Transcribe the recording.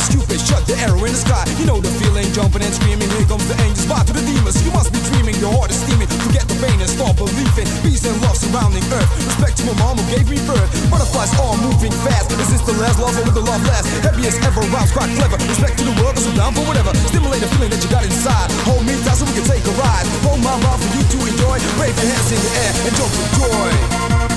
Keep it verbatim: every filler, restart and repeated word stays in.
stupid, shut the arrow in the sky. You know the feeling, jumping and screaming. Here comes the angels, bow to the demons. You must be dreaming, your heart is steaming. Forget the pain and start believing. Peace and love surrounding earth. Respect to my mom who gave me birth. Butterflies all moving fast. Is this the last love or will the love last? Happy as ever, rhymes quite clever. Respect to the world, cause I'm down for whatever. Stimulate the feeling that you got inside. Hold me tight so we can take a ride. Hold my mouth for you to enjoy. Wave your hands in the air and jump for joy.